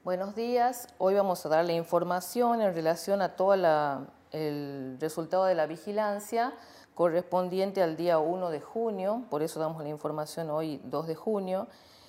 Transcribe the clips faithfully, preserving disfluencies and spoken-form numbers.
Buenos días, hoy vamos a dar la información en relación a todo el resultado de la vigilancia correspondiente al día uno de junio, por eso damos la información hoy dos de junio.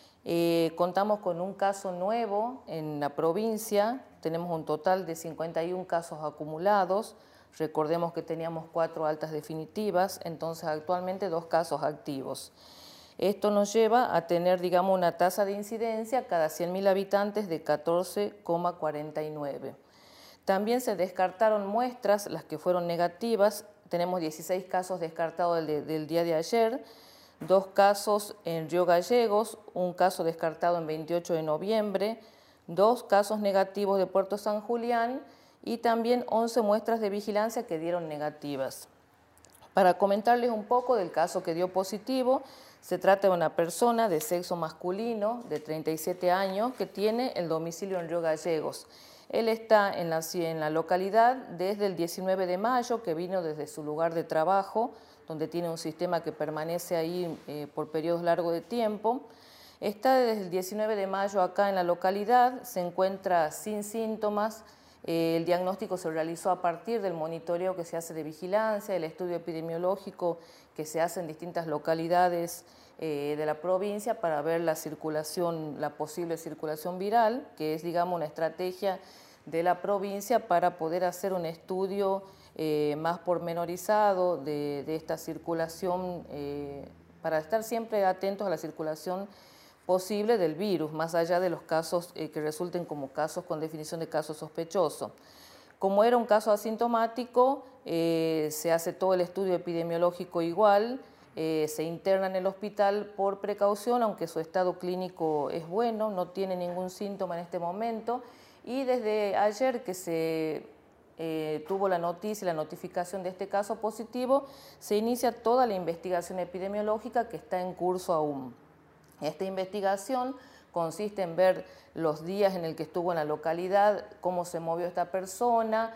Eh, contamos con un caso nuevo en la provincia, tenemos un total de cincuenta y un casos acumulados, recordemos que teníamos cuatro altas definitivas, entonces actualmente dos casos activos. Esto nos lleva a tener, digamos, una tasa de incidencia cada cien mil habitantes de catorce coma cuarenta y nueve. También se descartaron muestras, las que fueron negativas. Tenemos dieciséis casos descartados del, del día de ayer, dos casos en Río Gallegos, un caso descartado en veintiocho de noviembre, dos casos negativos de Puerto San Julián y también once muestras de vigilancia que dieron negativas. Para comentarles un poco del caso que dio positivo, se trata de una persona de sexo masculino de treinta y siete años que tiene el domicilio en Río Gallegos. Él está en la, en la localidad desde el diecinueve de mayo, que vino desde su lugar de trabajo, donde tiene un sistema que permanece ahí eh, por periodos largos de tiempo. Está desde el diecinueve de mayo acá en la localidad, se encuentra sin síntomas. Eh, el diagnóstico se realizó a partir del monitoreo que se hace de vigilancia, el estudio epidemiológico que se hace en distintas localidades eh, de la provincia para ver la circulación, la posible circulación viral, que es, digamos, una estrategia de la provincia para poder hacer un estudio eh, más pormenorizado de, de esta circulación, eh, para estar siempre atentos a la circulación posible del virus, más allá de los casos eh, que resulten como casos con definición de caso sospechoso. Como era un caso asintomático, eh, se hace todo el estudio epidemiológico igual, eh, se interna en el hospital por precaución, aunque su estado clínico es bueno, no tiene ningún síntoma en este momento, y desde ayer que se eh, tuvo la noticia, la notificación de este caso positivo, se inicia toda la investigación epidemiológica que está en curso aún. Esta investigación consiste en ver los días en el que estuvo en la localidad, cómo se movió esta persona,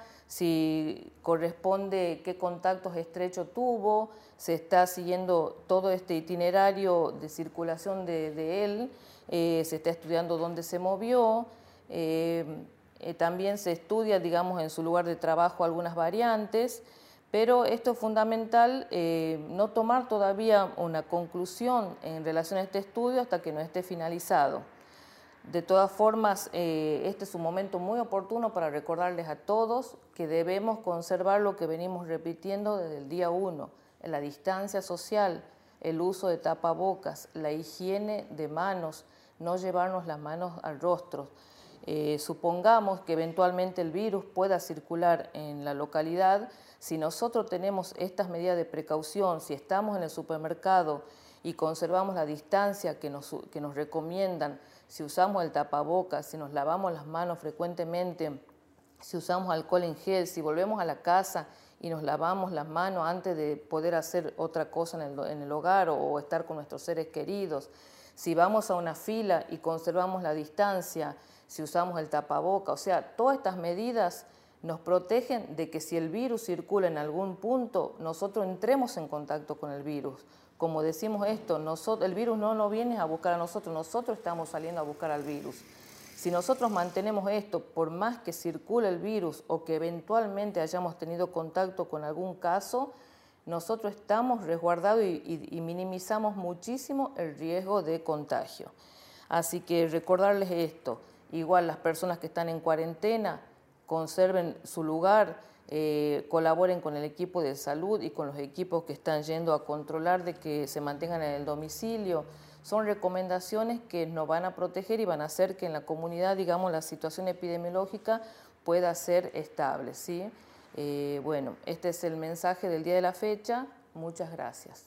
si corresponde, qué contactos estrechos tuvo, se está siguiendo todo este itinerario de circulación de, de él, eh, se está estudiando dónde se movió, eh, eh, también se estudia, digamos, en su lugar de trabajo algunas variantes. Pero esto es fundamental, eh, no tomar todavía una conclusión en relación a este estudio hasta que no esté finalizado. De todas formas, eh, este es un momento muy oportuno para recordarles a todos que debemos conservar lo que venimos repitiendo desde el día uno, la distancia social, el uso de tapabocas, la higiene de manos, no llevarnos las manos al rostro. Eh, supongamos que eventualmente el virus pueda circular en la localidad. Si nosotros tenemos estas medidas de precaución, si estamos en el supermercado y conservamos la distancia que nos, que nos recomiendan, si usamos el tapabocas, si nos lavamos las manos frecuentemente, si usamos alcohol en gel, si volvemos a la casa y nos lavamos las manos antes de poder hacer otra cosa en el, en el hogar o, o estar con nuestros seres queridos, si vamos a una fila y conservamos la distancia, si usamos el tapaboca, o sea, todas estas medidas nos protegen de que si el virus circula en algún punto, nosotros entremos en contacto con el virus. Como decimos esto, nosotros, el virus no nos viene a buscar a nosotros, nosotros estamos saliendo a buscar al virus. Si nosotros mantenemos esto, por más que circule el virus o que eventualmente hayamos tenido contacto con algún caso, nosotros estamos resguardados y, y, y minimizamos muchísimo el riesgo de contagio. Así que recordarles esto, igual las personas que están en cuarentena, conserven su lugar, eh, colaboren con el equipo de salud y con los equipos que están yendo a controlar de que se mantengan en el domicilio. Son recomendaciones que nos van a proteger y van a hacer que en la comunidad, digamos, la situación epidemiológica pueda ser estable, ¿sí? Eh, bueno, este es el mensaje del día de la fecha. Muchas gracias.